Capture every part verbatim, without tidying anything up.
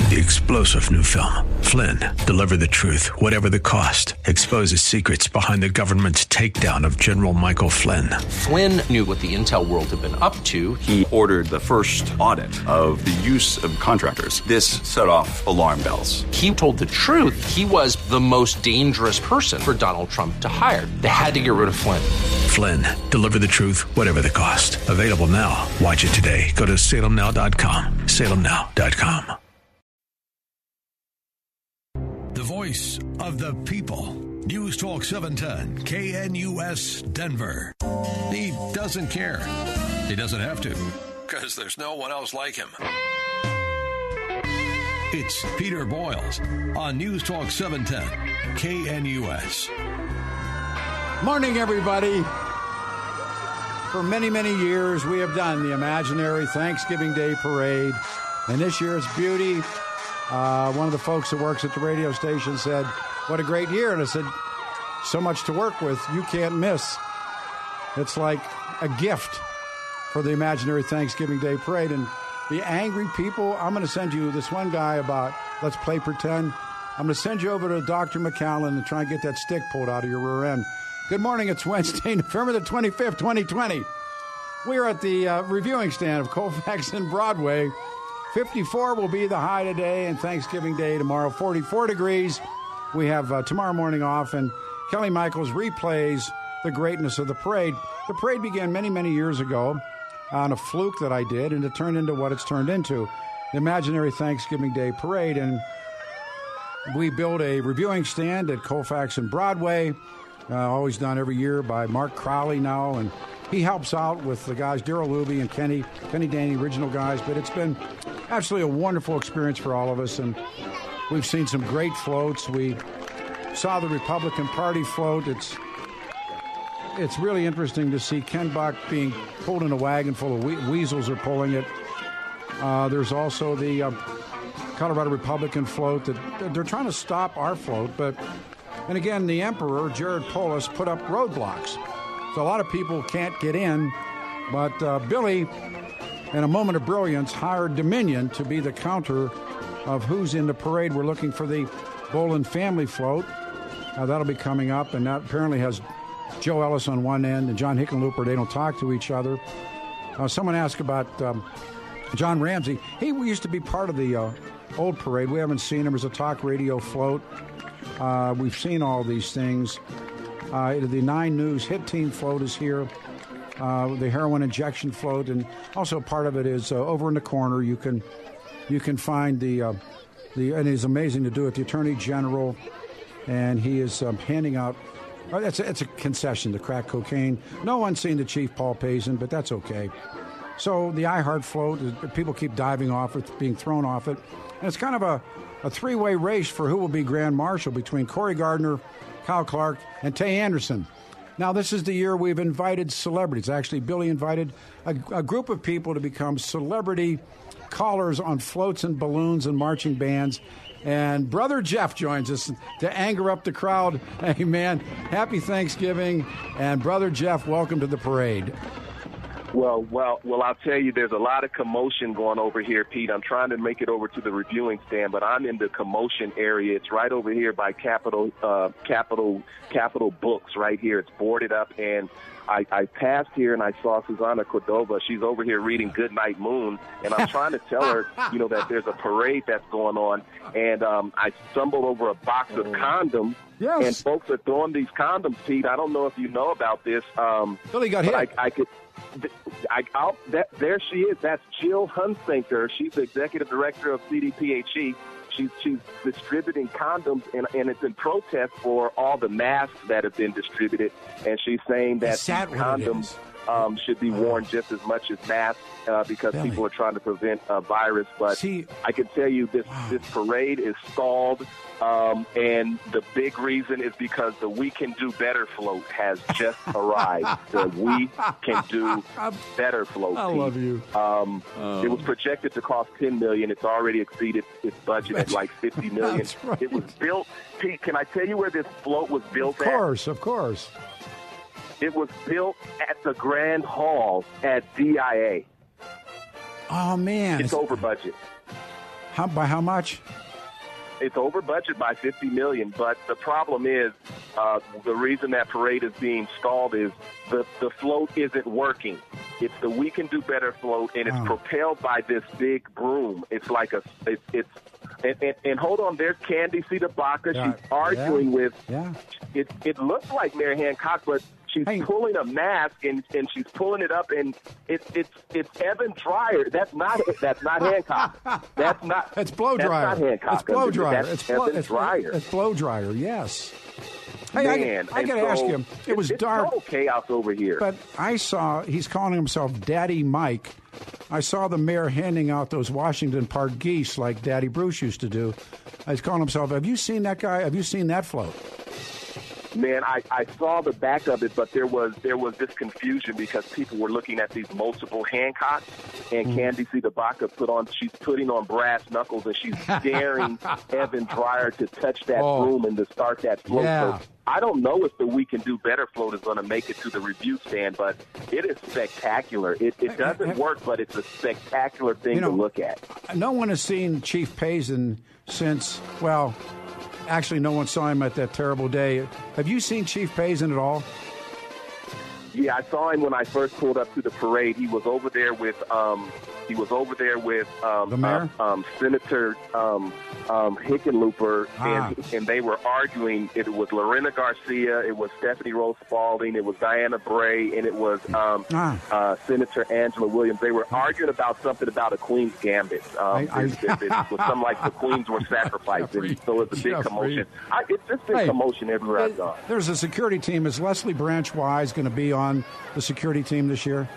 The explosive new film, Flynn, deliver the truth, whatever the cost, exposes secrets behind the government's takedown of General Michael Flynn. Flynn knew what the intel world had been up to. He ordered the first audit of the use of contractors. This set off alarm bells. He told the truth. He was the most dangerous person for Donald Trump to hire. They had to get rid of Flynn. Flynn, deliver the truth, whatever the cost. Available now. Watch it today. Go to salem now dot com. salem now dot com. The voice of the people. News Talk seven ten, K N U S, Denver. He doesn't care. He doesn't have to, because there's no one else like him. It's Peter Boyles on News Talk seven ten, K N U S. Morning, everybody. For many, many years, we have done the imaginary Thanksgiving Day Parade. And this year's beauty, uh, one of the folks that works at the radio station said, what a great year. And I said, so much to work with, you can't miss. It's like a gift for the imaginary Thanksgiving Day Parade. And the angry people, I'm going to send you this one guy about, let's play pretend. I'm going to send you over to Doctor McAllen and try and get that stick pulled out of your rear end. Good morning. It's Wednesday, November the twenty-fifth, twenty twenty. We are at the uh, reviewing stand of Colfax and Broadway. fifty-four will be the high today, and Thanksgiving Day tomorrow, forty-four degrees. We have uh, tomorrow morning off, and Kelly Michaels replays the greatness of the parade. The parade began many, many years ago on a fluke that I did, and it turned into what it's turned into, the imaginary Thanksgiving Day Parade. And we built a reviewing stand at Colfax and Broadway, uh, always done every year by Mark Crowley now, and he helps out with the guys, Daryl Luby and Kenny, Kenny Danny, original guys. But it's been absolutely a wonderful experience for all of us, and we've seen some great floats. We saw the Republican Party float. It's it's really interesting to see Ken Buck being pulled in a wagon full of we- weasels are pulling it. Uh, there's also the uh, Colorado Republican float that they're trying to stop our float, but and again, the Emperor, Jared Polis, put up roadblocks. So a lot of people can't get in, but uh, Billy, in a moment of brilliance, hired Dominion to be the counter of who's in the parade. We're looking for the Boland family float. Uh, that'll be coming up, and that apparently has Joe Ellis on one end and John Hickenlooper. They don't talk to each other. Uh, someone asked about um, John Ramsey. He used to be part of the uh, old parade. We haven't seen him as a talk radio float. Uh, we've seen all these things. Uh, the Nine News Hit Team float is here. Uh, the heroin injection float, and also part of it is uh, over in the corner. You can you can find the uh, the and it's amazing to do it. The Attorney General, and he is um, handing out. Uh, it's a, it's a concession to crack cocaine. No one's seen the Chief Paul Payson, but that's okay. So the I Heart float, people keep diving off it, being thrown off it, and it's kind of a. A three-way race for who will be Grand Marshal between Cory Gardner, Kyle Clark, and Tay Anderson. Now, this is the year we've invited celebrities. Actually, Billy invited a, a group of people to become celebrity callers on floats and balloons and marching bands. And Brother Jeff joins us to anger up the crowd. Hey, man, happy Thanksgiving. And Brother Jeff, welcome to the parade. Well, well, well, I'll tell you, there's a lot of commotion going over here, Pete. I'm trying to make it over to the reviewing stand, but I'm in the commotion area. It's right over here by Capitol, uh, Capitol, Capitol Books right here. It's boarded up, and I, I passed here and I saw Susana Cordova. She's over here reading Goodnight Moon, and I'm trying to tell her, you know, that there's a parade that's going on, and um, I stumbled over a box of condoms. Yes. And folks are throwing these condoms, Pete. I don't know if you know about this. Um, Billy got hit. I, I could. I, I'll, that, there she is. That's Jill Hunsaker. She's the executive director of C D P H E. She's, she's distributing condoms, and, and it's in protest for all the masks that have been distributed. And she's saying that these condoms um, should be worn just as much as masks uh, because Billy. people are trying to prevent a virus. But See, I can tell you this, wow. this parade is stalled. Um, and the big reason is because the We Can Do Better float has just arrived. The We Can Do Better float. I love you. Um, um, it was projected to cost ten million dollars. It's already exceeded its budget at like fifty million dollars. That's right. It was built. Pete, can I tell you where this float was built at? Of course, at? of course. It was built at the Grand Hall at D I A. Oh, man. It's over budget. How, by how much? It's over budget by fifty million dollars, but the problem is uh, the reason that parade is being stalled is the, the float isn't working. It's the We Can Do Better float, and it's oh. propelled by this big broom. It's like a it, it's and, and, and hold on, there's Candy Cedabaka. Yeah. She's arguing yeah. with. Yeah. It it looks like Mary Hancock, but she's hey. pulling a mask and, and she's pulling it up, and it's it's it's Evan Dreyer. That's not that's not Hancock. That's not. It's blow dryer. That's not Hancock. It's blow dryer. That's it's blow, Evan it's, Dreyer. It's blow dryer. Yes. Hey, Man, I, I got to so ask you. It was it's dark. Total chaos over here. But I saw he's calling himself Daddy Mike. I saw the mayor handing out those Washington Park geese like Daddy Bruce used to do. He's calling himself. Have you seen that guy? Have you seen that float? Man, I, I saw the back of it, but there was there was this confusion because people were looking at these multiple Hancocks, and mm. Candy Cedabaka put on she's putting on brass knuckles, and she's daring Evan Dreyer to touch that oh. broom and to start that float. Yeah. So I don't know if the We Can Do Better float is going to make it to the review stand, but it is spectacular. It, it doesn't work, but it's a spectacular thing you know, to look at. No one has seen Chief Payson since, well, actually no one saw him at that terrible day. Have you seen Chief Payson at all? Yeah, I saw him when I first pulled up to the parade. He was over there with um, he was over there with um, the mayor, uh, um, Senator um, um, Hickenlooper, ah. and and they were arguing. It was Lorena Garcia, it was Stephanie Rose Spalding, it was Diana Bray, and it was um, ah. uh, Senator Angela Williams. They were arguing about something about a Queen's Gambit. Um, I, I, it, it, it was something like the Queens were sacrificed, and so it was a big commotion. I, it's just been hey, commotion everywhere I've gone. There's a security team. Is Leslie Branch Wise going to be on the security team this year?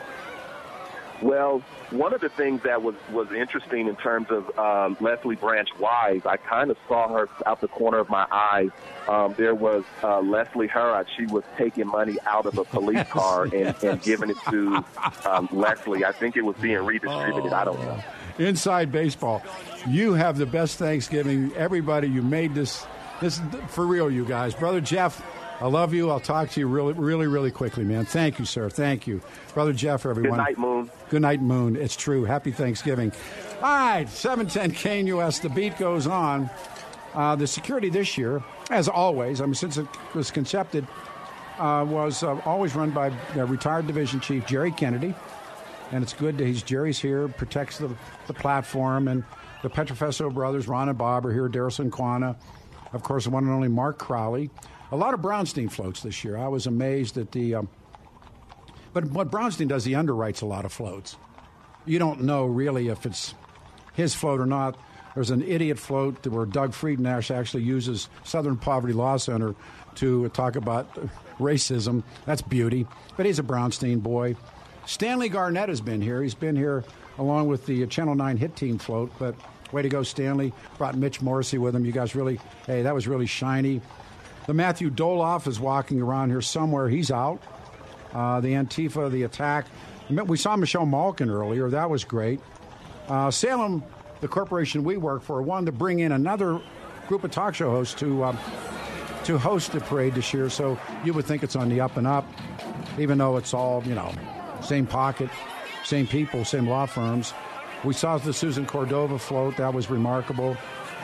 Well, one of the things that was, was interesting in terms of um, Leslie Branch Wise, I kind of saw her out the corner of my eye. Um, there was uh, Leslie Hurrod. She was taking money out of a police yes, car and, yes. and giving it to um, Leslie. I think it was being redistributed. Oh. I don't know. Inside baseball. You have the best Thanksgiving. Everybody, you made this. This is for real, you guys. Brother Jeff, I love you. I'll talk to you really, really, really quickly, man. Thank you, sir. Thank you. Brother Jeff, everyone. Good night, Moon. Good night, Moon. It's true. Happy Thanksgiving. All right, seven ten K N U S. The beat goes on. Uh, the security this year, as always, I mean, since it was concepted, uh, was uh, always run by uh, retired Division Chief Jerry Kennedy. And it's good that he's Jerry's here, protects the, the platform. And the Petrofesso brothers, Ron and Bob, are here, Darrison Quana. Of course, the one and only Mark Crowley. A lot of Brownstein floats this year. I was amazed at the um, – but what Brownstein does, he underwrites a lot of floats. You don't know really if it's his float or not. There's an idiot float where Doug Friedenash actually uses Southern Poverty Law Center to talk about racism. That's beauty. But he's a Brownstein boy. Stanley Garnett has been here. He's been here along with the Channel nine Hit Team float. But way to go, Stanley. Brought Mitch Morrissey with him. You guys really – hey, that was really shiny. The Matthew Doloff is walking around here somewhere. He's out. Uh, the Antifa, the attack. We saw Michelle Malkin earlier. That was great. Uh, Salem, the corporation we work for, wanted to bring in another group of talk show hosts to um, to host the parade this year. So you would think it's on the up and up, even though it's all, you know, same pocket, same people, same law firms. We saw the Susan Cordova float. That was remarkable.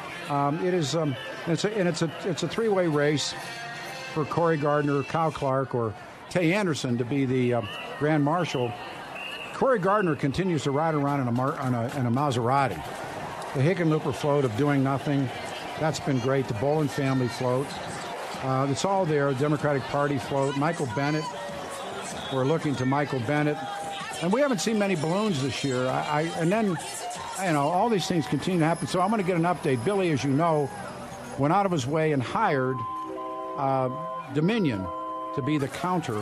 Um, it is, um, it's a, and it's a it's a three-way race for Corey Gardner, Kyle Clark, or Tay Anderson to be the uh, Grand Marshal. Corey Gardner continues to ride around in a, Mar- on a, in a Maserati. The Hickenlooper float of doing nothing, that's been great. The Bolin family float, uh, it's all there. Democratic Party float. Michael Bennett, we're looking to Michael Bennett, and we haven't seen many balloons this year. I, I and then. You know, all these things continue to happen. So I'm going to get an update. Billy, as you know, went out of his way and hired uh, Dominion to be the counter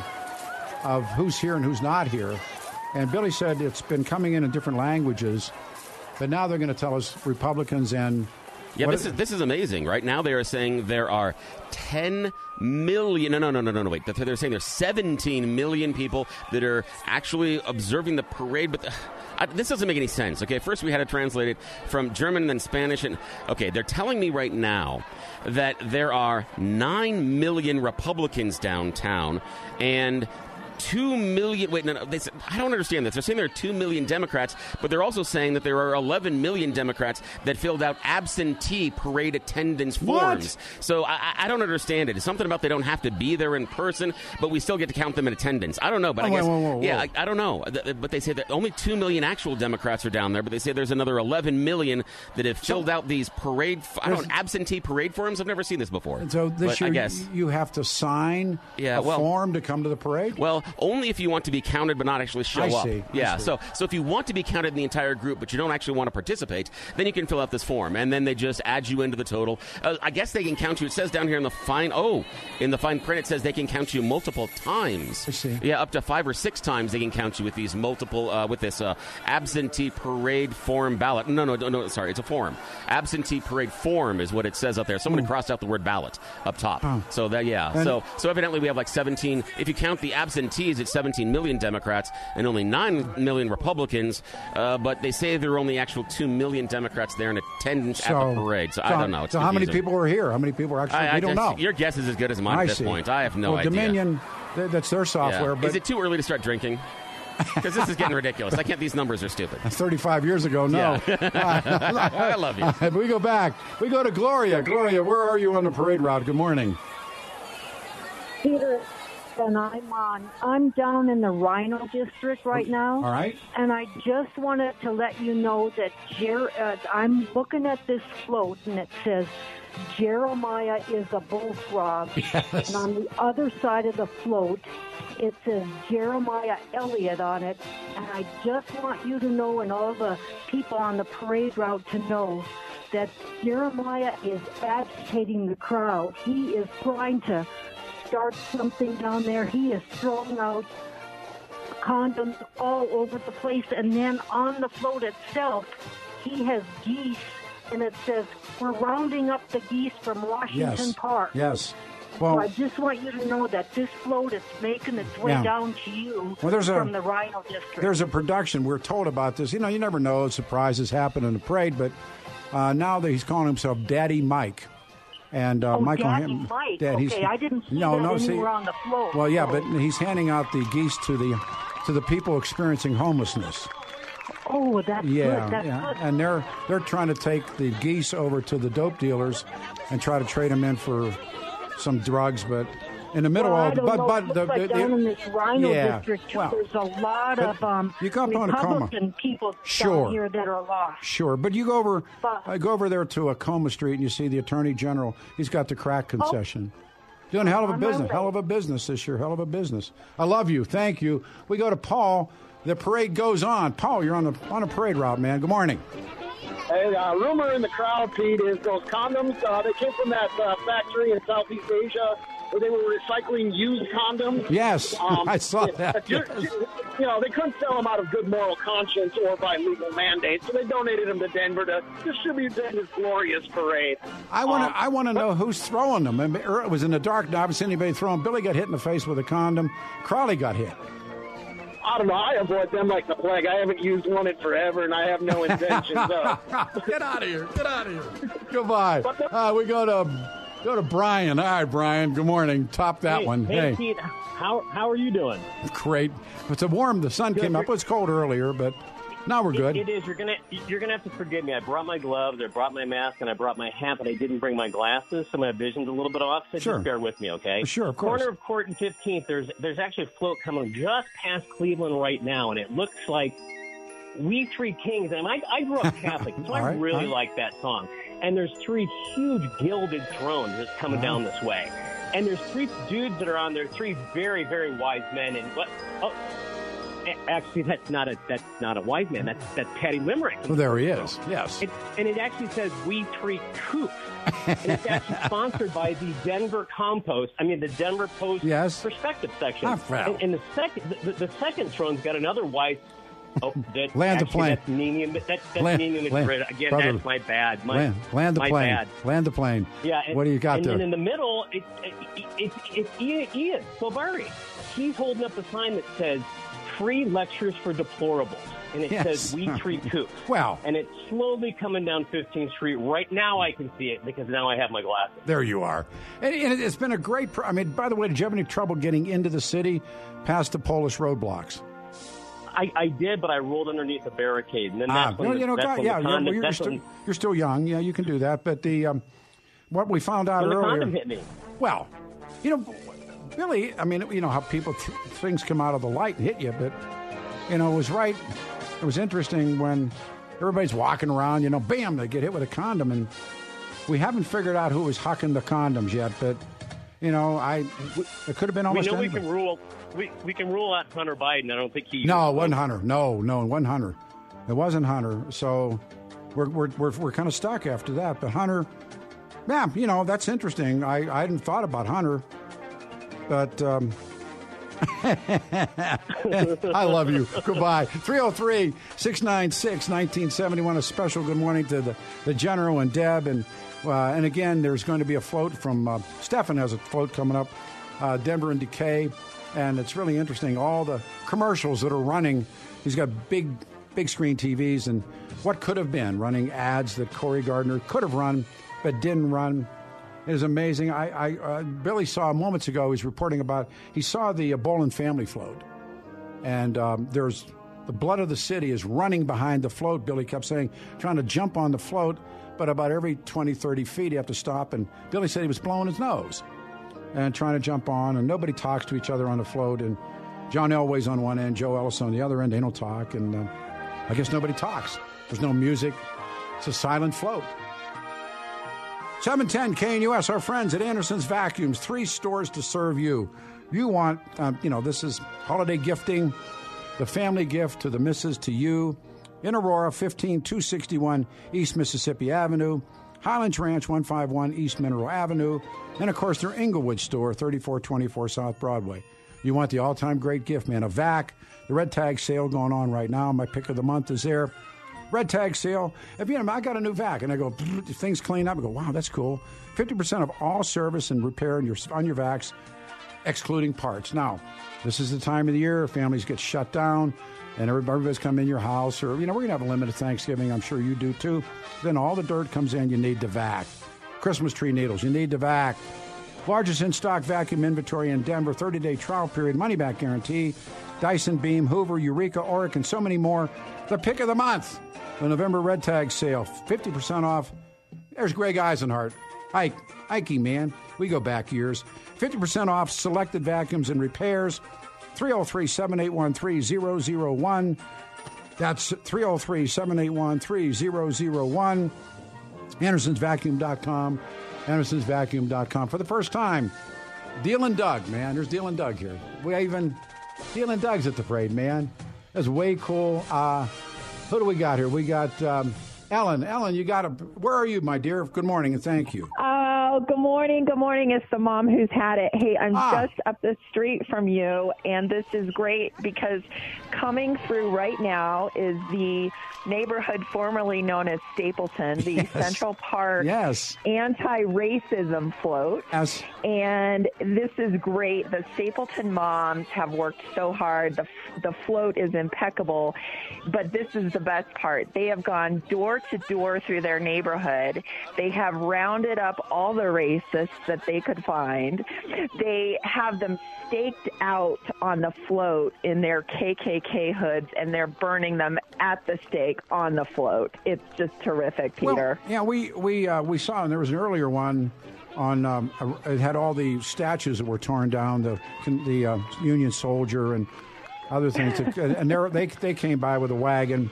of who's here and who's not here. And Billy said it's been coming in in different languages, but now they're going to tell us Republicans and... Yeah, this is this is amazing. Right now they are saying there are ten million... No, no, no, no, no, no, wait. They're saying there's seventeen million people that are actually observing the parade, but... The, I, this doesn't make any sense. Okay, first we had to translate it from German and then Spanish. And okay, they're telling me right now that there are nine million Republicans downtown and two million. Wait, no, no. They, I don't understand this. They're saying there are two million Democrats, but they're also saying that there are eleven million Democrats that filled out absentee parade attendance forms. What? So I, I don't understand it. It's something about they don't have to be there in person, but we still get to count them in attendance. I don't know, but oh, I guess whoa, whoa, whoa. yeah, I, I don't know. But they say that only two million actual Democrats are down there, but they say there's another eleven million that have filled out these parade. I don't know, absentee parade forms. I've never seen this before. And so this but year, I guess you have to sign yeah, a well, form to come to the parade? Well, only if you want to be counted but not actually show I up. see, Yeah, I see. so so if you want to be counted in the entire group but you don't actually want to participate, then you can fill out this form, and then they just add you into the total. Uh, I guess they can count you. It says down here in the fine, oh, in the fine print it says they can count you multiple times. I see. Yeah, up to five or six times they can count you with these multiple, uh, with this uh, absentee parade form ballot. No, no, no, no, sorry, it's a form. Absentee parade form is what it says up there. Someone Hmm. crossed out the word ballot up top. Oh. So that, yeah, And- so so evidently we have like seventeen, if you count the absentees, it's seventeen million Democrats and only nine million Republicans, uh, but they say there are only actual two million Democrats there in attendance So, at the parade. So, so I don't know. It's so how many confusing. people are here? How many people are actually? I, I we don't just- know. Your guess is as good as mine I at this see. point. I have no well, idea. Dominion, th- that's their Yeah. software. But Is it too early to start drinking? Because this is getting ridiculous. I can't. These numbers are stupid. thirty-five years ago, no. I love you. we go back. We go to Gloria. Gloria, where are you on the parade route? Good morning. Peter, and I'm on. I'm down in the Rhino District right now. All right. And I just wanted to let you know that Jer- uh, I'm looking at this float, and it says Jeremiah is a bullfrog. Yes. And on the other side of the float, it says Jeremiah Elliott on it. And I just want you to know, and all the people on the parade route to know, that Jeremiah is agitating the crowd. He is trying to start something down there. He is throwing out condoms all over the place. And then on the float itself, he has geese, and it says, we're rounding up the geese from Washington Yes. Park. Yes. So Well, I just want you to know that this float is making its way Yeah. down to you Well, there's a- from the Rhino District. there's a production. We're told about this. You know, you never know. Surprises happen in the parade, but uh, now that he's calling himself Daddy Mike. And uh, Oh, Michael Daddy Ham- Mike. Dad, he's- Okay, I didn't see no, that no, see, anywhere on the float. Well, yeah, So- but he's handing out the geese to the to the people experiencing homelessness. Oh, that's Yeah, good. That's yeah, good. and they're they're trying to take the geese over to the dope dealers and try to trade them in for some drugs, but in the middle Well, I of don't but know. but It looks the, like the- down in this Rhino yeah, District, too, well, there's a lot but of um, you go up on a coma. Republican people Sure. down here that are lost. Sure, but you go over But- uh, go over there to Acoma Street and you see the Attorney General. He's got the crack concession. Doing a hell of a On my business, way. hell of a business this year, hell of a business. I love you, thank you. We go to Paul. The parade goes on. Paul, you're on the on a parade route, man. Good morning. Hey, uh, rumor in the crowd, Pete, is those condoms, uh, they came from that uh, factory in Southeast Asia where they were recycling used condoms. Yes, I saw that. You, yes. you know, they couldn't sell them out of good moral conscience or by legal mandate, so they donated them to Denver to distribute in this glorious parade. I want to. Um, I want to know who's throwing them. I mean, it was in the dark. I haven't seen anybody throw them. Billy got hit in the face with a condom. Crowley got hit. I don't know. I avoid them like the plague. I haven't used one in forever, and I have no intentions of. Get out of here! Get out of here! Goodbye. Uh, we go to go to Brian. All right, Brian. Good morning. Top that hey, one. Hey, Pete. How how are you doing? Great. It's a warm. The sun Good. came up. It was cold earlier, but now we're good. It, it is. You're gonna you're gonna have to forgive me. I brought my gloves, I brought my mask, and I brought my hat, but I didn't bring my glasses, so my vision's a little bit off. So Sure. just bear with me, okay? Sure, of course. Corner of Court and fifteenth. There's there's actually a float coming just past Cleveland right now, and it looks like We Three Kings. And I I grew up Catholic, so All I right, really all right. like that song. And there's three huge gilded thrones just coming Wow. down this way, and there's three dudes that are on there. Three very very wise men, and what? Oh. Actually, that's not a that's not a wise man. That's that's Patty Limerick. Well, there he is. Yes. It, and it actually says "We Three Coop," and it's actually sponsored by the Denver Compost. I mean, the Denver Post Yes. Perspective section. Ah, well. and, and the second the, the second throne's got another wise. Oh, that, Land the actually, plane. That's Ninian. That, that's Land- Ninian land- Madrid. Again, brother, that's my bad. My, land, land the my plane. bad. Land the plane. Yeah. And, What do you got and there? then in the middle, it, it, it, it's Ian, Ian Silvari. He's holding up a sign that says "Free lectures for deplorables." and it Yes. says "We Treat Coops." Well. And it's slowly coming down fifteenth Street. Right now I can see it because now I have my glasses. There you are. And, and it's been a great, pro- I mean, by the way, did you have any trouble getting into the city past the Polish roadblocks? I, I did, but I rolled underneath a barricade, and then Ah, that's when, you the, know, you know, that's God, when yeah, the you're, condom, well, you're, that's still, when, you're still young. Yeah, you can do that. But the um, what we found out when the earlier. condom hit me. Well, you know, Billy, I mean, you know how people, th- things come out of the light and hit you, but, you know, it was right. It was interesting when everybody's walking around, you know, bam, they get hit with a condom, and we haven't figured out who was hucking the condoms yet, but, you know, I it could have been almost We know we anybody. can rule. We we can rule out Hunter Biden. I don't think he. No, it wasn't Hunter. No, no, it wasn't Hunter. It wasn't Hunter. So we're we're we're, we're kind of stuck after that. But Hunter, yeah, you know, that's interesting. I, I hadn't thought about Hunter, but um, I love you. Goodbye. three oh three, six nine six, nineteen seventy-one. A special good morning to the, the General and Deb. And, uh, and again, there's going to be a float from uh, Stefan has a float coming up, uh, Denver and Decay. And it's really interesting. All the commercials that are running, he's got big, big screen T Vs, and what could have been running ads that Corey Gardner could have run but didn't run. It is amazing. I, I uh, Billy saw moments ago, he's reporting about, he saw the uh, Bolin family float. And um, there's, the blood of the city is running behind the float, Billy kept saying, trying to jump on the float, but about every twenty, thirty feet you have to stop. And Billy said he was blowing his nose and trying to jump on, and nobody talks to each other on the float. And John Elway's on one end, Joe Ellis on the other end. They don't talk, and uh, I guess nobody talks. There's no music. It's a silent float. seven ten K N U S, our friends at Anderson's Vacuums, three stores to serve you. You want, um, you know, this is holiday gifting, the family gift to the missus, to you. In Aurora, fifteen two sixty-one East Mississippi Avenue. Highlands Ranch, one fifty-one East Mineral Avenue. And, of course, their Inglewood store, thirty-four twenty-four South Broadway. You want the all-time great gift, man. A vac, the Red Tag sale going on right now. My pick of the month is there. Red Tag sale. If you know, I got a new vac, and I go, things clean up. I go, wow, that's cool. fifty percent of all service and repair on your, on your vacs, excluding parts. Now, this is the time of the year families get shut down, and everybody's come in your house, or, you know, we're going to have a limited Thanksgiving. I'm sure you do, too. Then all the dirt comes in, you need the vac. Christmas tree needles, you need the vac. Largest in-stock vacuum inventory in Denver, thirty-day trial period, money-back guarantee. Dyson, Beam, Hoover, Eureka, Oric, and so many more. The pick of the month, the November Red Tag sale, fifty percent off. There's Greg Eisenhart. Ike, Ikey, man. We go back years. fifty percent off selected vacuums and repairs. three oh three, seven eight one, three oh oh one. That's three oh three, seven eight one, three oh oh one. Andersons Vacuum dot com. Andersons Vacuum dot com. For the first time, Deal and Doug, man. There's Deal and Doug here. We even, Deal and Doug's at the parade, man. That's way cool. Uh, who do we got here? We got um, Ellen. Ellen, you got a, where are you, my dear? Good morning and thank you. Oh, good morning. Good morning. It's the mom who's had it. Hey, I'm Ah. just up the street from you, and this is great because coming through right now is the neighborhood formerly known as Stapleton, the Yes. Central Park Yes. anti-racism float. Yes. And this is great. The Stapleton moms have worked so hard. The, the float is impeccable. But this is the best part. They have gone door to door through their neighborhood. They have rounded up all the racists that they could find. They have them staked out on the float in their K K K hoods, and they're burning them at the stake on the float. It's just terrific, Peter. Well, yeah, we we uh, we saw, and there was an earlier one on. Um, it had all the statues that were torn down, the the uh, Union soldier and other things, that, and they they came by with a wagon,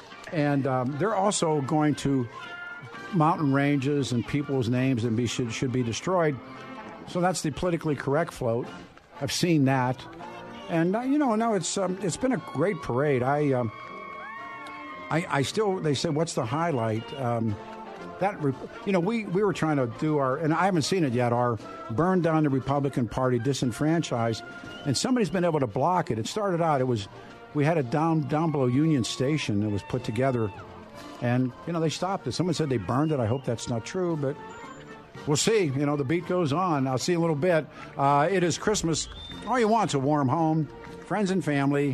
and um, they're also going to mountain ranges and people's names and be should should be destroyed. So that's the politically correct float. I've seen that, and uh, you know, no, it's um, it's been a great parade. I. Um, I, I still, they said, what's the highlight? Um, that, you know, we, we were trying to do our, and I haven't seen it yet, our burn down the Republican Party, disenfranchise, and somebody's been able to block it. It started out, it was, we had it down, down below Union Station that was put together, and, you know, they stopped it. Someone said they burned it. I hope that's not true, but we'll see. You know, the beat goes on. I'll see you in a little bit. Uh, it is Christmas. All you want's a warm home, friends and family.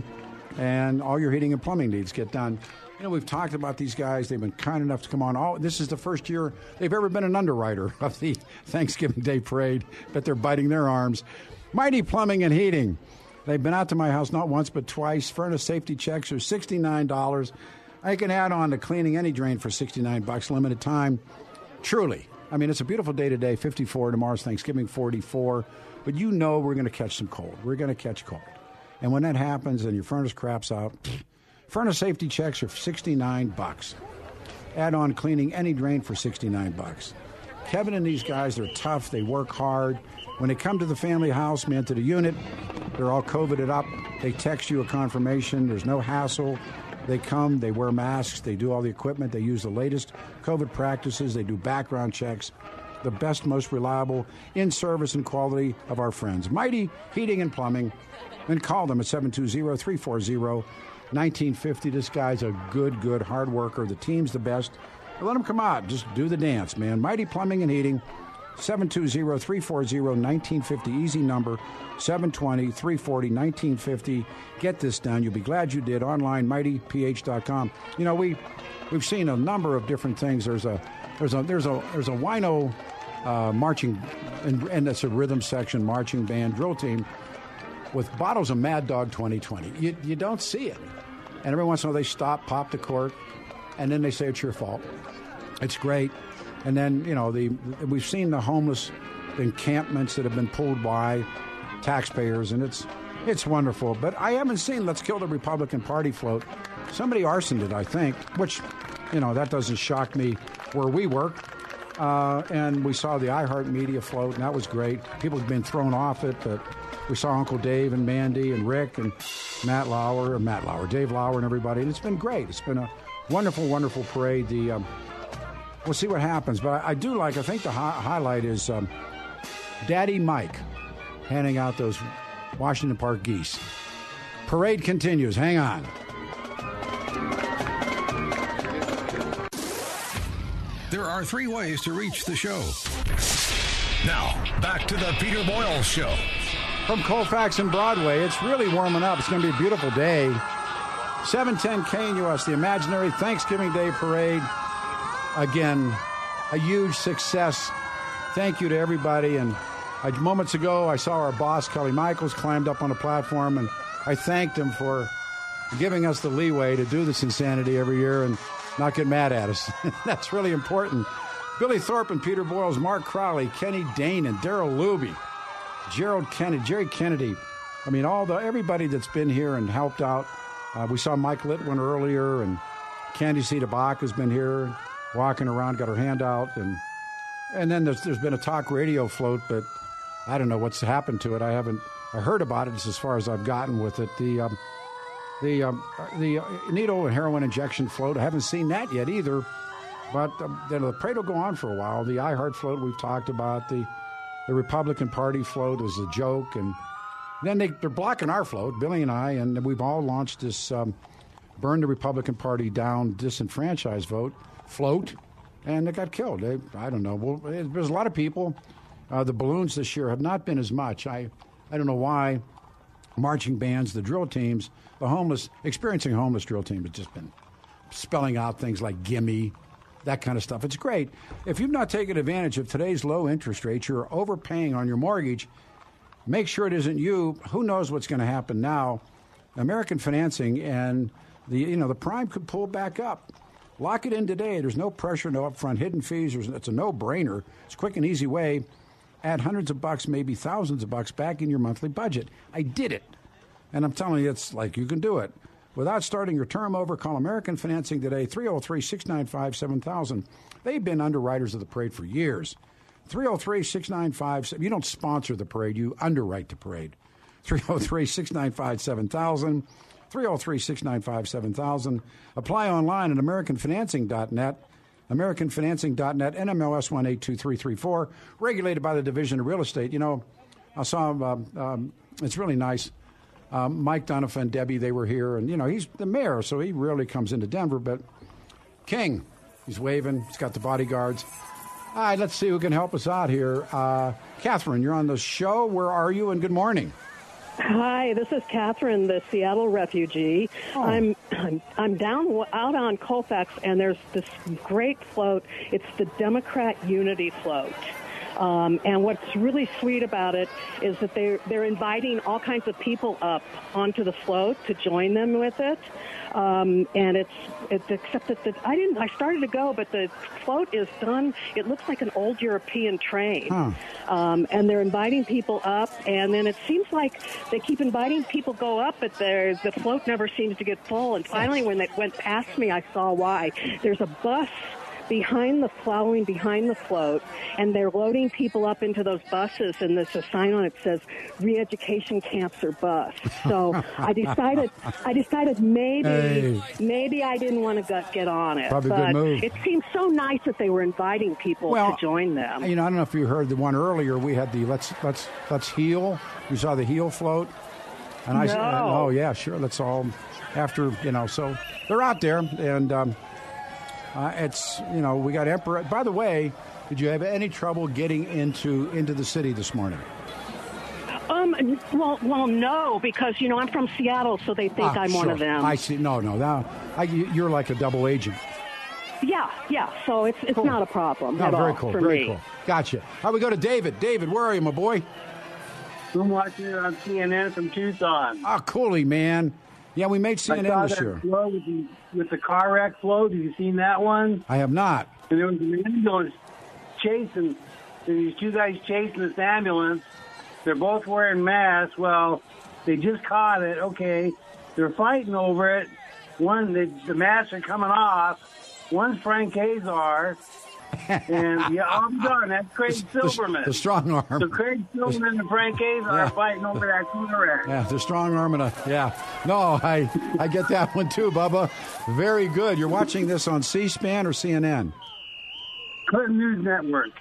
and all your heating and plumbing needs get done. You know, we've talked about these guys. They've been kind enough to come on. Oh, this is the first year they've ever been an underwriter of the Thanksgiving Day Parade, but they're biting their arms. Mighty Plumbing and Heating. They've been out to my house not once but twice. Furnace safety checks are sixty-nine dollars. I can add on to cleaning any drain for sixty-nine bucks, limited time. Truly. I mean, it's a beautiful day today, fifty-four. Tomorrow's Thanksgiving, forty-four. But you know we're going to catch some cold. We're going to catch cold. And when that happens and your furnace craps out, furnace safety checks are sixty-nine bucks. Add on cleaning any drain for sixty-nine bucks. Kevin and these guys, they're tough. They work hard. When they come to the family house, man, to the unit, they're all COVIDed up. They text you a confirmation. There's no hassle. They come, they wear masks, they do all the equipment, they use the latest COVID practices, they do background checks. The best, most reliable in service and quality of our friends. Mighty Heating and Plumbing. And call them at seven two zero, three four zero, one nine five zero. This guy's a good, good hard worker. The team's the best. Let them come out. Just do the dance, man. Mighty Plumbing and Heating. seven two zero, three four zero, one nine five zero. Easy number. seven two zero, three four zero, one nine five zero. Get this done. You'll be glad you did. Online, mighty p h dot com. You know, we we've seen a number of different things. There's a there's a there's a there's a wino uh, marching and, and it's a rhythm section marching band drill team with bottles of Mad Dog twenty twenty. You you don't see it. And every once in a while they stop, pop the cork, and then they say it's your fault. It's great. And then, you know, the we've seen the homeless encampments that have been pulled by taxpayers, and it's it's wonderful. But I haven't seen Let's Kill the Republican Party float. Somebody arsoned it, I think, which, you know, that doesn't shock me where we work. Uh, and we saw the iHeartMedia float, and that was great. People have been thrown off it, but we saw Uncle Dave and Mandy and Rick and Matt Lauer, or Matt Lauer, Dave Lauer and everybody, and it's been great. It's been a wonderful, wonderful parade. The um, We'll see what happens, but I, I do like, I think the hi- highlight is um, Daddy Mike handing out those Washington Park geese. Parade continues. Hang on. There are three ways to reach the show. Now, back to the Peter Boyle Show. From Colfax and Broadway, it's really warming up. It's going to be a beautiful day. seven ten K N U S, the imaginary Thanksgiving Day Parade. Again, a huge success. Thank you to everybody. And I, moments ago, I saw our boss, Kelly Michaels, climbed up on a platform, and I thanked him for giving us the leeway to do this insanity every year and not get mad at us. That's really important. Billy Thorpe and Peter Boyles, Mark Crowley, Kenny Dane, and Daryl Luby, Gerald Kennedy, Jerry Kennedy. I mean, all the everybody that's been here and helped out. Uh, we saw Mike Litwin earlier, and Candy C. DeBach has been here, walking around, got her hand out, and and then there's there's been a talk radio float, but I don't know what's happened to it. I haven't I heard about it. It's as far as I've gotten with it. The um, the um, the needle and heroin injection float. I haven't seen that yet either. But um, the, the parade will go on for a while. The iHeart float we've talked about. The the Republican Party float is a joke, and then they they're blocking our float, Billy and I, and we've all launched this um, burn the Republican Party down, disenfranchised vote. Float, and it got killed. They, I don't know. Well, there's a lot of people. Uh, the balloons this year have not been as much. I, I don't know why. Marching bands, the drill teams, the homeless, experiencing homeless drill team has just been spelling out things like gimme, that kind of stuff. It's great. If you've not taken advantage of today's low interest rates, you're overpaying on your mortgage. Make sure it isn't you. Who knows what's going to happen now? American Financing and the you know the prime could pull back up. Lock it in today. There's no pressure, no upfront hidden fees. There's, it's a no-brainer. It's a quick and easy way. Add hundreds of bucks, maybe thousands of bucks back in your monthly budget. I did it. And I'm telling you, it's like you can do it. Without starting your term over, call American Financing today, three oh three, six nine five, seven thousand. They've been underwriters of the parade for years. three oh three, six nine five, you don't sponsor the parade, you underwrite the parade. three oh three, six nine five, seven thousand. three oh three, six nine five, seven thousand. Apply online at american financing dot net. american financing dot net, N M L S one eight two three three four, regulated by the Division of Real Estate. You know, I saw, um, um, it's really nice. Um, Mike Donovan, Debbie, they were here. And, you know, he's the mayor, so he rarely comes into Denver. But King, he's waving. He's got the bodyguards. All right, let's see who can help us out here. Uh, Catherine, you're on the show. Where are you? And good morning. Hi, this is Catherine, the Seattle refugee. Oh. I'm, I'm I'm down out on Colfax, and there's this great float. It's the Democrat Unity Float. Um, and what's really sweet about it is that they're, they're inviting all kinds of people up onto the float to join them with it. Um, and it's, it's except that the, I didn't, I started to go, but the float is done. It looks like an old European train. Huh. Um, and they're inviting people up, and then it seems like they keep inviting people go up, but the float never seems to get full. And finally, when it went past me, I saw why. There's a bus behind the following behind the float, and they're loading people up into those buses, and there's a sign on it that says re-education camps or bus. So I decided I decided maybe hey. maybe I didn't want to get on it. Probably but a good move. It seemed so nice that they were inviting people well, to join them. You know, I don't know if you heard the one earlier. We had the let's let's let's heal. We saw the heal float, and I no. said, oh yeah, sure. That's all. After you know, so they're out there, and. Um, Uh, it's, you know, we got Emperor. By the way, did you have any trouble getting into into the city this morning? Um, well, well, no, because, you know, I'm from Seattle, so they think ah, I'm sure. one of them. I see. No, no. Now, I, you're like a double agent. Yeah, yeah. So it's it's cool. not a problem no, at very all cool, for very me. cool. Gotcha. All right, we go to David. David, where are you, my boy? I'm watching it on C N N from Tucson. Oh, coolie, man. Yeah, we made C N N I saw this that year. Flow with, the, with the car wreck float. Have you seen that one? I have not. And there was an ambulance chasing, these two guys chasing this ambulance. They're both wearing masks. Well, they just caught it. Okay, they're fighting over it. One, they, the masks are coming off. One's Frank Azar. And yeah, I'm done. That's Craig the, Silverman. The, the strong arm. So Craig Silverman and Frank Azar yeah. are fighting over that car wreck. Yeah, the strong arm and a yeah. No, I I get that one too, Bubba. Very good. You're watching this on C-SPAN or C N N? Clinton News Network.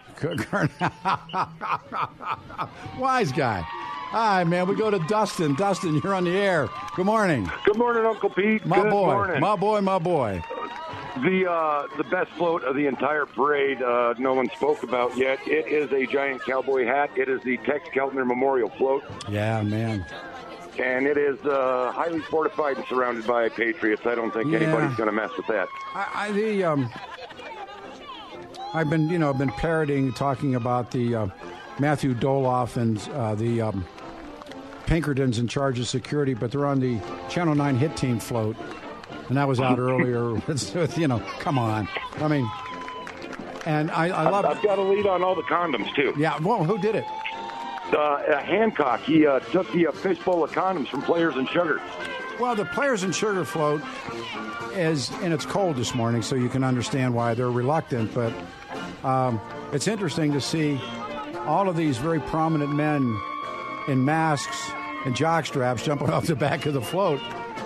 Wise guy. All right, man. We go to Dustin. Dustin, you're on the air. Good morning. Good morning, Uncle Pete. My Good boy. morning. My boy. My boy. The uh, the best float of the entire parade, uh, no one spoke about yet. It is a giant cowboy hat. It is the Tex Keltner Memorial Float. Yeah, man. And it is uh, highly fortified and surrounded by Patriots. I don't think yeah. anybody's going to mess with that. I, I the um, I've been you know been parroting talking about the uh, Matthew Doloff and uh, the um, Pinkertons in charge of security, but they're on the Channel nine Hit Team float. And that was out earlier. It's, you know, come on. I mean, and I, I love I've, I've got a lead on all the condoms, too. Yeah, well, who did it? Uh, uh, Hancock. He uh, took the uh, fishbowl of condoms from Players and Sugar. Well, the Players and Sugar float is, and it's cold this morning, so you can understand why they're reluctant. But um, it's interesting to see all of these very prominent men in masks and jock straps jumping off the back of the float.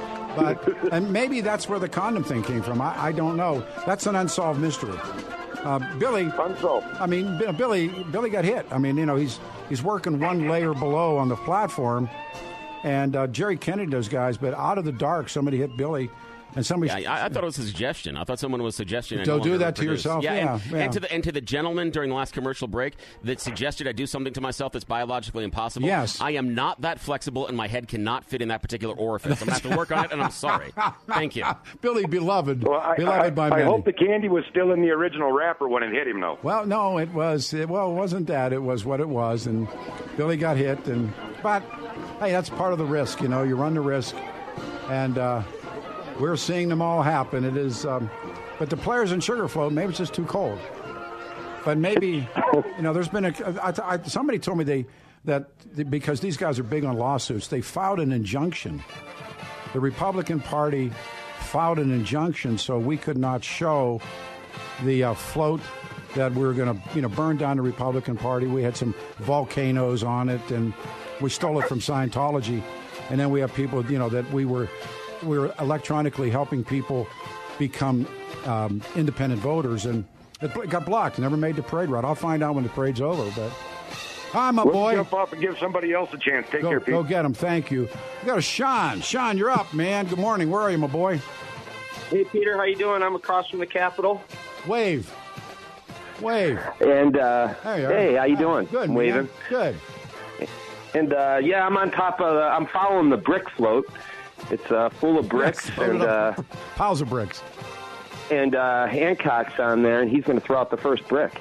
But and maybe that's where the condom thing came from. I, I don't know. That's an unsolved mystery. Uh, Billy, unsolved. I mean, Billy. Billy got hit. I mean, you know, he's he's working one layer below on the platform, and uh, Jerry Kennedy does guys. But out of the dark, somebody hit Billy, and somebody. Yeah, I, I thought it was a suggestion. I thought someone was suggesting. Don't do that to reproduce. yourself. Yeah, yeah, and, yeah. and to the and to the gentleman during the last commercial break that suggested I do something to myself that's biologically impossible. Yes, I am not that flexible, and my head cannot fit in that particular orifice. I'm going to have to work on it, and I'm sorry. Thank you, Billy, beloved, well, I, beloved I, by I many. hope the candy was still in the original wrapper when it hit him, though. Well, no, it was. It, well, it wasn't that. It was what it was, and Billy got hit. And but hey, that's part of the risk. You know, you run the risk, and. Uh, We're seeing them all happen. It is, um, but the Players in Sugar float, maybe it's just too cold. But maybe, you know, there's been a. I, I, somebody told me they that because these guys are big on lawsuits, they filed an injunction. The Republican Party filed an injunction so we could not show the uh, float that we were going to, you know, burn down the Republican Party. We had some volcanoes on it, and we stole it from Scientology. And then we have people, you know, that we were. We were electronically helping people become um, independent voters, and it got blocked. Never made the parade route. I'll find out when the parade's over. But hi, my Let's boy. Jump off and give somebody else a chance. Take go, care, Pete. Go get him. Thank you. We got a Sean. Sean, you're up, man. Good morning. Where are you, my boy? Hey, Peter. How you doing? I'm across from the Capitol. Wave. Wave. And uh, hey, hey, how you doing? Good. I'm waving. Man. Good. And uh, yeah, I'm on top of. The, I'm following the brick float. It's uh, full of bricks Yes, and uh, piles of bricks. And uh, Hancock's on there, and he's going to throw out the first brick.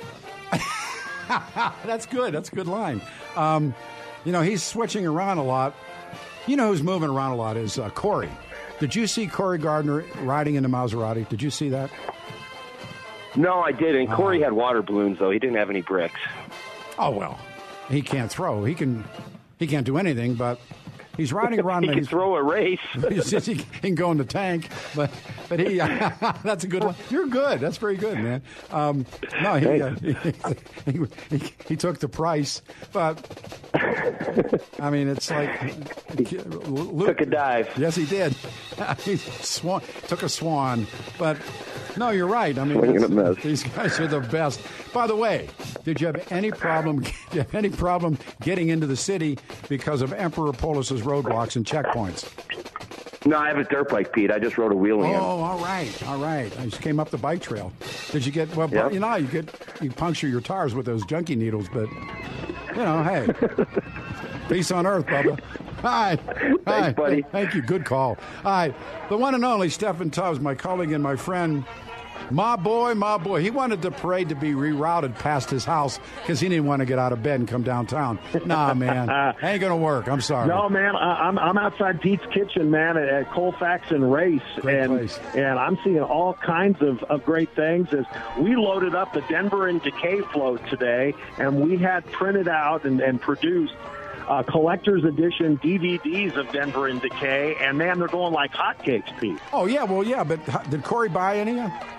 That's good. That's a good line. Um, you know, he's switching around a lot. You know who's moving around a lot is uh, Corey. Did you see Corey Gardner riding in the Maserati? Did you see that? No, I didn't. Uh, Corey had water balloons, though. He didn't have any bricks. Oh, well, he can't throw. He can he can't do anything, but he's riding around. he and can he's, throw a race. he can go in the tank, but but he that's a good one. You're good. That's very good, man. Um, no, he, uh, he, he, he he took the price, but I mean, it's like Luke, took a dive. Yes, he did. He swan, took a swan, but no, you're right. I mean, Swinging a mess. These guys are the best. By the way, did you have any problem? Did you have any problem getting into the city because of Emperor Polis's roadblocks and checkpoints? No, I have a dirt bike, Pete. I just rode a wheelie. Oh, all right, all right. I just came up the bike trail. Did you get? Well, Yep. you know, you get you puncture your tires with those junkie needles, but you know, hey, peace on earth, Bubba. Hi, Thanks, hi, buddy. Thank you. Good call. Hi, the one and only Stephen Tubbs, my colleague and my friend. My boy, my boy. He wanted the parade to be rerouted past his house because he didn't want to get out of bed and come downtown. Nah, man, ain't gonna work. I'm sorry. No, man, I, I'm I'm outside Pete's Kitchen, man, at, at Colfax and Race, Great and place. and I'm seeing all kinds of, of great things. As we loaded up the Denver and Decay float today, and we had printed out and, and produced uh, collector's edition D V Ds of Denver and Decay, and man, they're going like hotcakes, Pete. Oh yeah, well yeah, but h- did Corey buy any?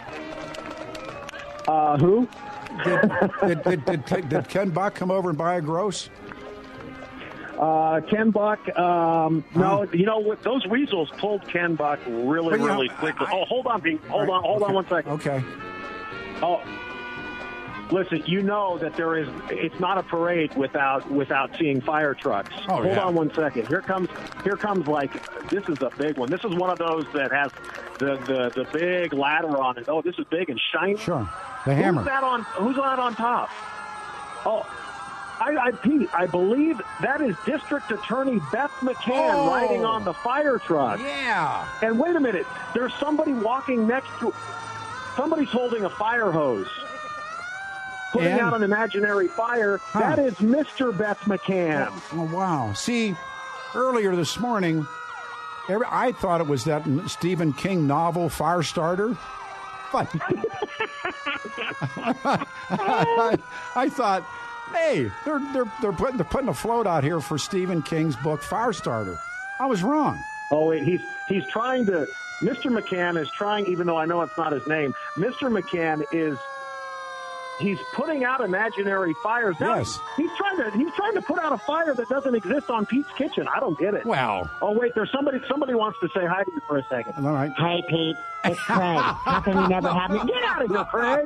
Uh, who? Did, did, did, did, did Ken Buck come over and buy a gross? Uh, Ken Buck, um, no, you know what? Those weasels pulled Ken Buck really, Well, you know, really quickly. I- oh, hold on, Pete. Hold Right, on, hold okay. on one second. Okay. Oh, listen, you know that there is. It's not a parade without without seeing fire trucks. Oh, hold yeah. on one second. Here comes, here comes like this is a big one. This is one of those that has the the, the big ladder on it. Oh, this is big and shiny. Sure. The hammer. Who's that on? Who's that on top? Oh. I, I, Pete, I believe that is District Attorney Beth McCann Oh. riding on the fire truck. Yeah. And wait a minute, there's somebody walking next to. Somebody's holding a fire hose, putting And? out an imaginary fire. Huh. That is Mister Beth McCann. Oh, wow. See, earlier this morning, every, I thought it was that Stephen King novel, Firestarter. But I, I thought, hey, they're they're they're putting they're putting a float out here for Stephen King's book Firestarter. I was wrong. Oh, wait, he's he's trying to. Mister McCann is trying, even though I know it's not his name. Mister McCann is. He's putting out imaginary fires. Now, Yes. He's trying to he's trying to put out a fire that doesn't exist on Pete's Kitchen. I don't get it. Well. Oh wait, there's somebody somebody wants to say hi to you for a second. All right. Hi Pete, it's Craig. How can you never have me? Get out of here, Craig.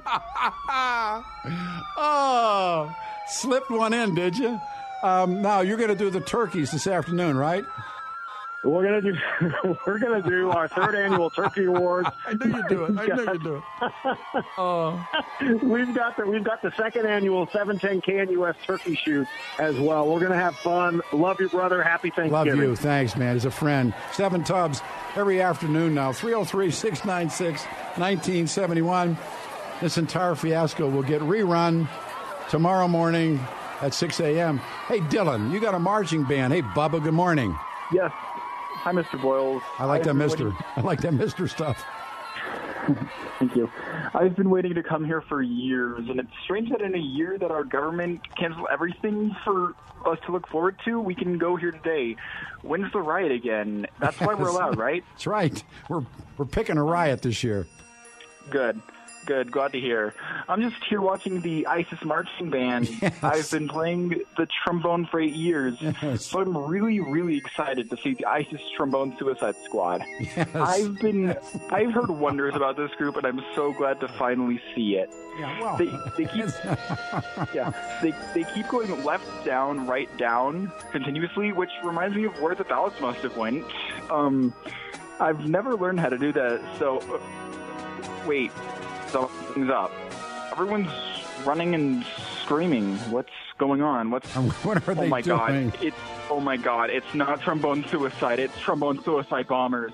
Oh, slipped one in, did you? Um, now you're going to do the turkeys this afternoon, right? We're gonna do we're gonna do our third annual Turkey Awards. I knew you'd do it. I knew you'd do it. Oh. We've got the we've got the second annual seven ten K N U S Turkey Shoot as well. We're gonna have fun. Love you, brother. Happy Thanksgiving. Love you. Thanks, man. He's a friend. Stephen Tubbs every afternoon now. three oh three, six nine six, nineteen seventy-one. This entire fiasco will get rerun tomorrow morning at six a.m. Hey, Dylan, you got a marching band. Hey, Bubba, good morning. Yes. Hi, Mister Boyles. I like that I've been Mister waiting- I like that Mister stuff. Thank you. I've been waiting to come here for years, and it's strange that in a year that our government cancels everything for us to look forward to, we can go here today. When's the riot again? That's why we're allowed, right? That's right. We're we're picking a riot this year. Good. Good. Glad to hear. I'm just here watching the ISIS marching band. Yes. I've been playing the trombone for eight years, Yes. so I'm really, really excited to see the ISIS Trombone Suicide Squad. Yes. I've been, I've heard wonders about this group, and I'm so glad to finally see it. Yeah, well, They, they keep, yeah, they they keep going left, down, right, down continuously, which reminds me of where the ballots must have went. Um, I've never learned how to do that. So, uh, wait. Something's up. Everyone's running and screaming. What's going on? What's what are they oh my doing? God! It's oh my God! It's not trombone suicide. It's trombone suicide bombers.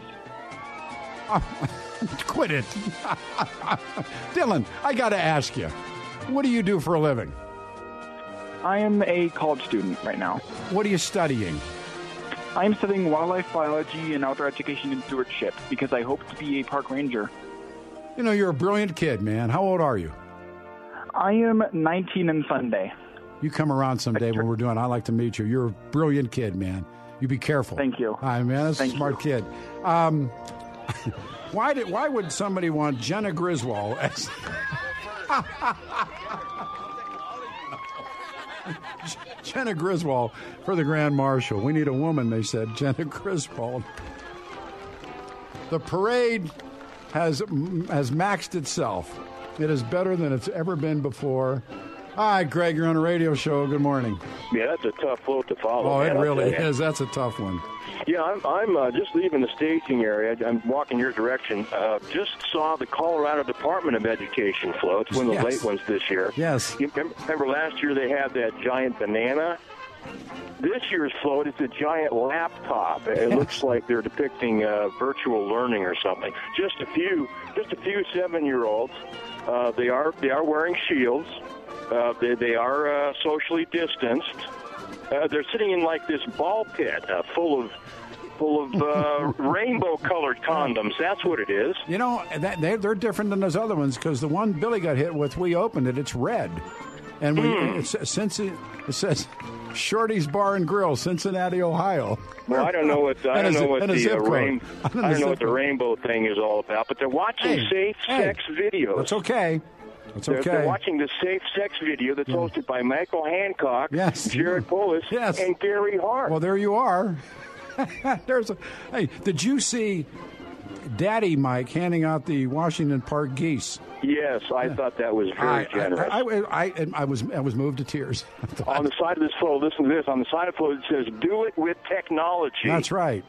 Quit it. Dylan, I got to ask you, what do you do for a living? I am a college student right now. What are you studying? I am studying wildlife biology and outdoor education and stewardship because I hope to be a park ranger. You know, you're a brilliant kid, man. How old are you? I am nineteen on Sunday. You come around someday when we're doing, I'd like to meet you. You're a brilliant kid, man. You be careful. Thank you. Hi, man. That's Thank a smart you. kid. Um, why did? Why would somebody want Jenna Griswold as... Jenna Griswold for the Grand Marshal. We need a woman, they said. Jenna Griswold. The parade has has maxed itself. It is better than it's ever been before. Hi, Greg. You're on a radio show. Good morning. Yeah, that's a tough float to follow. Oh, man, it really is. That's a tough one. Yeah, I'm, I'm uh, just leaving the staging area. I'm walking your direction. Uh, just saw the Colorado Department of Education float. It's one of the Yes. late ones this year. Yes. You remember, remember last year they had that giant banana? This year's float is a giant laptop. It Yes. looks like they're depicting uh, virtual learning or something. Just a few, just a few seven-year-olds. Uh, they are they are wearing shields. Uh, they, they are uh, socially distanced. Uh, they're sitting in like this ball pit uh, full of full of uh, rainbow-colored condoms. That's what it is. You know, that, they're, they're different than those other ones because the one Billy got hit with, we opened it, it's red. And we, Hmm. it's, since it, it says Shorty's Bar and Grill, Cincinnati, Ohio. Well, I don't know what I And a don't know zip- what and a the zip uh, code. rain, I And a don't know zip what the code. rainbow thing is all about. But they're watching Hey, safe hey. sex videos. That's okay. That's They're, okay. they're watching the safe sex video that's hosted by Michael Hancock, Yes. Jared Polis, Yes. and Gary Hart. Well, there you are. There's a, hey, did you see Daddy Mike handing out the Washington Park geese? Yes, I thought that was very I, generous. I, I, I, I was I was moved to tears. On the side of this float, listen to this. On the side of the float, it says, "Do it with technology." That's right.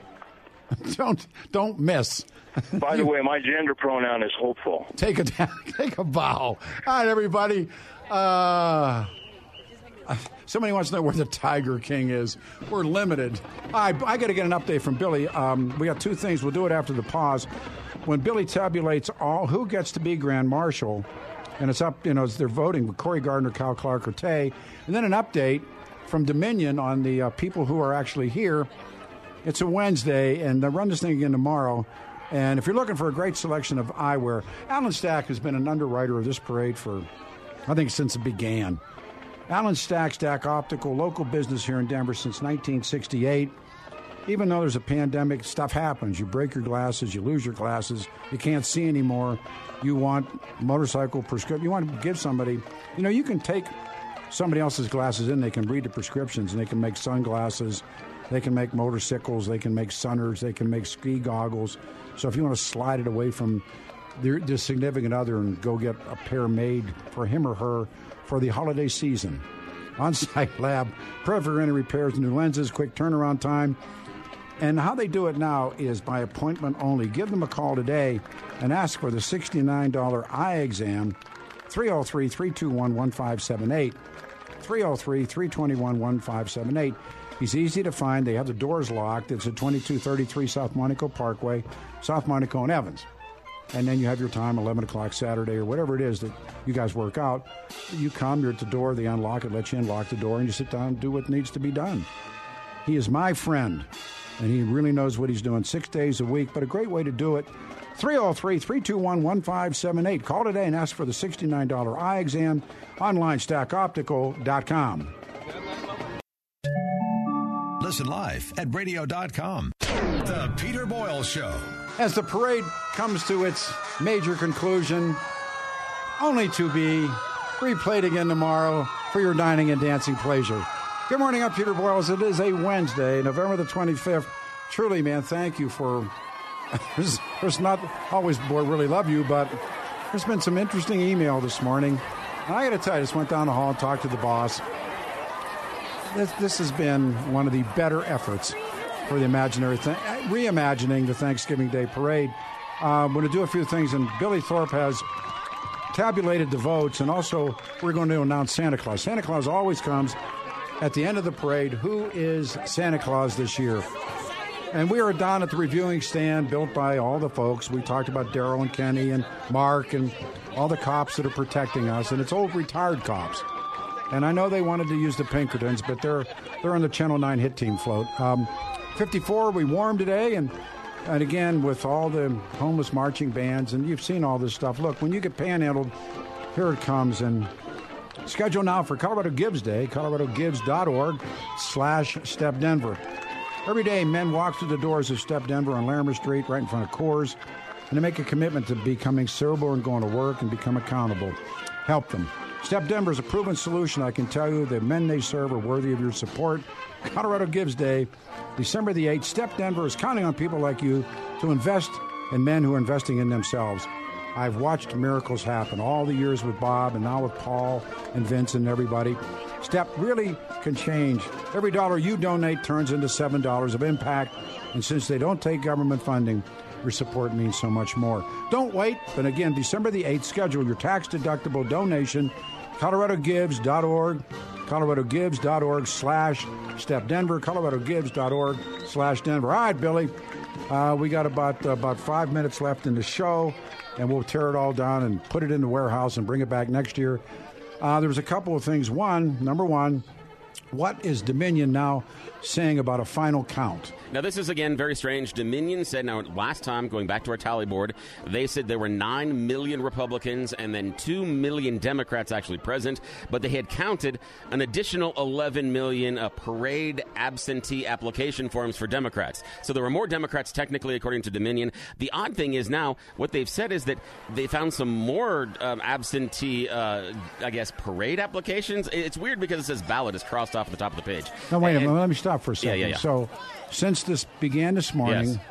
don't don't miss. By the way, my gender pronoun is hopeful. Take a take a bow. All right, everybody. Uh, somebody wants to know where the Tiger King is. We're limited. I I got to get an update from Billy. Um, we got two things. We'll do it after the pause. When Billy tabulates all who gets to be Grand Marshal, and it's up, you know, they're voting with Cory Gardner, Kyle Clark, or Tay, and then an update from Dominion on the uh, people who are actually here. It's a Wednesday, and they'll run this thing again tomorrow. And if you're looking for a great selection of eyewear, Alan Stack has been an underwriter of this parade for, I think, since it began. Alan Stack, Stack Optical, local business here in Denver since nineteen sixty-eight. Even though there's a pandemic, stuff happens. You break your glasses, you lose your glasses, you can't see anymore. You want motorcycle prescription. You want to give somebody, you know, you can take somebody else's glasses in, they can read the prescriptions, and they can make sunglasses, they can make motorcycles, they can make sunners, they can make ski goggles. So if you want to slide it away from their, their significant other and go get a pair made for him or her for the holiday season. On-site lab, preferential repairs, new lenses, quick turnaround time. And how they do it now is by appointment only. Give them a call today and ask for the sixty-nine dollars eye exam, three oh three, three two one, one five seven eight, three oh three, three two one, one five seven eight. He's easy to find. They have the doors locked. It's at twenty-two thirty-three South Monaco Parkway, South Monaco and Evans. And then you have your time, eleven o'clock Saturday or whatever it is that you guys work out. You come, you're at the door, they unlock it, let you unlock the door, and you sit down and do what needs to be done. He is my friend, and he really knows what he's doing six days a week, but a great way to do it. three oh three, three two one, one five seven eight. Call today and ask for the sixty-nine dollars eye exam. Online, stack optical dot com. Listen live at radio dot com. The Peter Boyle Show. As the parade comes to its major conclusion, only to be replayed again tomorrow for your dining and dancing pleasure. Good morning, I'm Peter Boyles. It is a Wednesday, November the twenty-fifth. Truly, man, thank you for... There's, there's not always, boy, really love you, but there's been some interesting email this morning. And I got to tell you, I just went down the hall and talked to the boss. This, this has been one of the better efforts for the imaginary thing, reimagining the Thanksgiving Day Parade. Uh, I'm going to do a few things, and Billy Thorpe has tabulated the votes, and also we're going to announce Santa Claus. Santa Claus always comes at the end of the parade. Who is Santa Claus this year? And we are down at the reviewing stand built by all the folks. We talked about Daryl and Kenny and Mark and all the cops that are protecting us, and it's old retired cops. And I know they wanted to use the Pinkertons, but they're they're on the Channel nine Hit Team float. Um, fifty-four, we warm today, and and again with all the homeless marching bands, and you've seen all this stuff. Look, when you get panhandled, here it comes. And schedule now for Colorado Gives Day, colorado gives dot org slash Step Denver. Every day, men walk through the doors of Step Denver on Larimer Street, right in front of Coors, and they make a commitment to becoming sober and going to work and become accountable. Help them. Step Denver is a proven solution. I can tell you the men they serve are worthy of your support. Colorado Gives Day, December the eighth. Step Denver is counting on people like you to invest in men who are investing in themselves. I've watched miracles happen all the years with Bob and now with Paul and Vince and everybody. Step really can change. Every dollar you donate turns into seven dollars of impact. And since they don't take government funding, your support means so much more. Don't wait. But again, December the eighth, schedule your tax-deductible donation. colorado gives dot org, colorado gives dot org slash Step Denver, colorado gives dot org slash Denver. All right, Billy, uh, we got about uh, about five minutes left in the show, and we'll tear it all down and put it in the warehouse and bring it back next year. Uh, there was a couple of things. One, number one, what is Dominion now saying about a final count? Now, this is, again, very strange. Dominion said, now, last time, going back to our tally board, they said there were nine million Republicans and then two million Democrats actually present, but they had counted an additional eleven million uh, parade absentee application forms for Democrats. So there were more Democrats, technically, according to Dominion. The odd thing is now, what they've said is that they found some more um, absentee, uh, I guess, parade applications. It's weird because it says ballot is crossed off at the top of the page. Now, wait and, a minute. Let me stop for a second. Yeah, yeah, yeah. So, since this began this morning, Yes.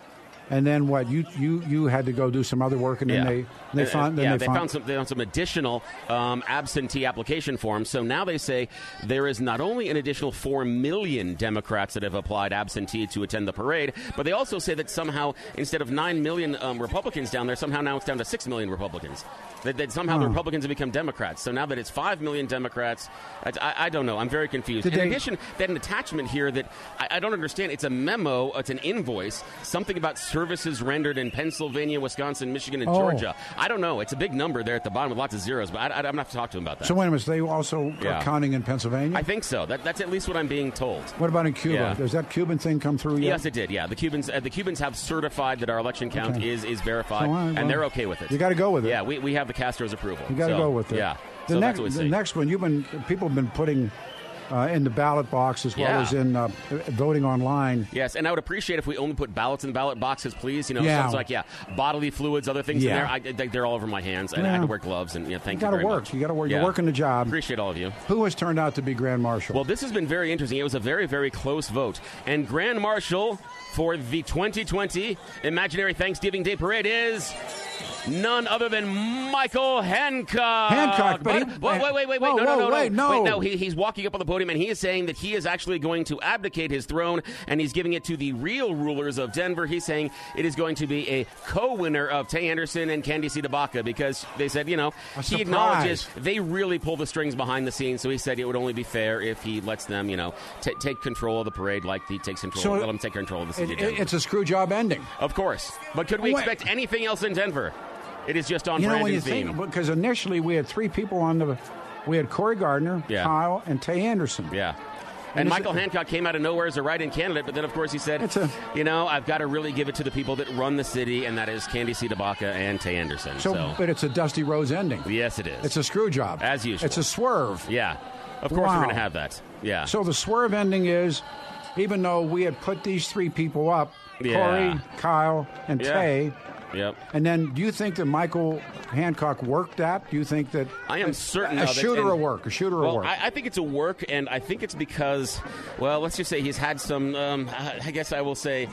and then what? You you you had to go do some other work, and then Yeah. they they Uh, found then yeah, they, they found, found some they found some additional um, absentee application forms. So now they say there is not only an additional four million Democrats that have applied absentee to attend the parade, but they also say that somehow instead of nine million um, Republicans down there, somehow now it's down to six million Republicans. That, that somehow the Huh. Republicans have become Democrats. So now that it's five million Democrats, I, I, I don't know. I'm very confused. Did In they- addition, they had an attachment here that I, I don't understand. It's a memo. It's an invoice. Something about services rendered in Pennsylvania, Wisconsin, Michigan, and Oh. Georgia. I don't know. It's a big number there at the bottom with lots of zeros, but I, I, I'm going to have to talk to him about that. So wait a minute. They also Yeah. are counting in Pennsylvania. I think so. That, that's at least what I'm being told. What about in Cuba? Yeah. Does that Cuban thing come through yet? Yes, it did. Yeah, the Cubans. Uh, the Cubans have certified that our election count Okay. is is verified, So, uh, well, and they're okay with it. you gotta go with it. Yeah, we, we have the Castro's approval. You got to So, go with it. Yeah. The so next that's what we the see. next one, you've been people have been putting uh, in the ballot box as well Yeah. as in uh, voting online. Yes, and I would appreciate if we only put ballots in the ballot boxes, please. You know, Yeah. something like yeah, bodily fluids, other things Yeah. in there. I, they- they're all over my hands, and I Yeah. had to wear gloves. And yeah, thank You you, gotta very work. much. You gotta work. You're Yeah. working the job. Appreciate all of you. Who has turned out to be Grand Marshal? Well, this has been very interesting. It was a very, very close vote. And Grand Marshal for the twenty twenty Imaginary Thanksgiving Day Parade is none other than Michael Hancock. Hancock, but he- wait, wait, wait, wait, Whoa, no, no, whoa, no, no, wait, no. Wait, no, he, he's walking up on the podium and he is saying that he is actually going to abdicate his throne and he's giving it to the real rulers of Denver. He's saying it is going to be a co-winner of Tay Anderson and Candice Tabaka because they said, you know, A he surprise. acknowledges they really pull the strings behind the scenes. So he said it would only be fair if he lets them, you know, t- take control of the parade like he takes control. So let him take control of the city. It- of Denver. it's a screw job ending. Of course, but could we Wait. expect anything else in Denver? It is just on You know, brand when you and theme. think, because initially we had three people on the, we had Corey Gardner, Yeah. Kyle, and Tay Anderson. Yeah. And And is Michael it- Hancock came out of nowhere as a write-in candidate, but then, of course, he said, It's a- you know, I've got to really give it to the people that run the city, and that is Candice Tabaka and Tay Anderson. So, So, but it's a Dusty Rose ending. yes, it is. It's a screw job. As usual. It's a swerve. Yeah. Of course Wow. we're going to have that. Yeah. So the swerve ending is, even though we had put these three people up, Yeah. Corey, Kyle, and Yeah. Tay, Yep. and then do you think that Michael Hancock worked that? Do you think that I am certain a of it, shooter and- a work, a shooter well, a work? I, I think it's a work, and I think it's because, well, let's just say he's had some, um, I guess I will say,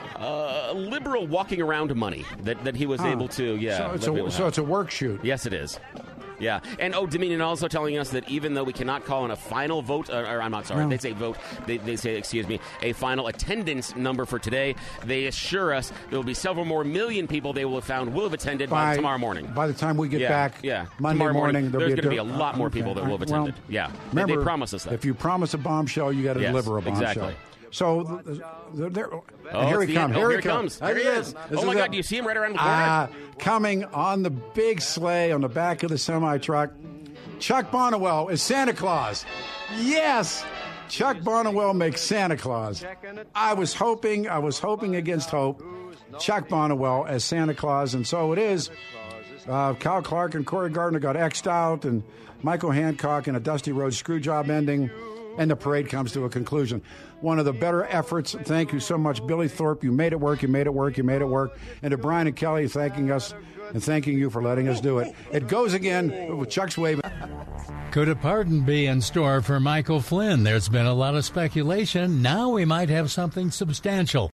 uh, liberal walking around money that, that he was Huh. able to, yeah. So it's let me- a so it's a work shoot. Yes, it is. Yeah. And, oh, Dominion also telling us that even though we cannot call in a final vote, or, or I'm not sorry, No. they say vote, they, they say, excuse me, a final attendance number for today, they assure us there will be several more million people they will have found will have attended by, By- tomorrow morning. By the time we get Yeah, back yeah. Monday Tomorrow morning, morning, there'll there's be going to be a di- lot more okay. people that will have Well, attended. yeah. They- Remember, they promise us that. If you promise a bombshell, you got to Yes, deliver a bombshell. exactly. So th- th- there, Oh, and here it's he the comes. end. Oh, Here, here he he comes. There he There is. This Oh, my is God, it. do you see him right around the corner? Uh, coming on the big sleigh on the back of the semi truck, Chuck Bonnewell is Santa Claus. Yes, Chuck Bonnewell makes Santa Claus. I was hoping, I was hoping against hope, Chuck Bonnewell as Santa Claus, and so it is. Uh, Kyle Clark and Corey Gardner got X'd out, and Michael Hancock in a Dusty Rhodes screw job ending, and the parade comes to a conclusion. One of the better efforts. Thank you so much, Billy Thorpe. You made it work, you made it work, you made it work. And to Brian and Kelly, thanking us and thanking you for letting us do it. It goes again with Chuck's waving. Could a pardon be in store for Michael Flynn? There's been a lot of speculation. Now we might have something substantial.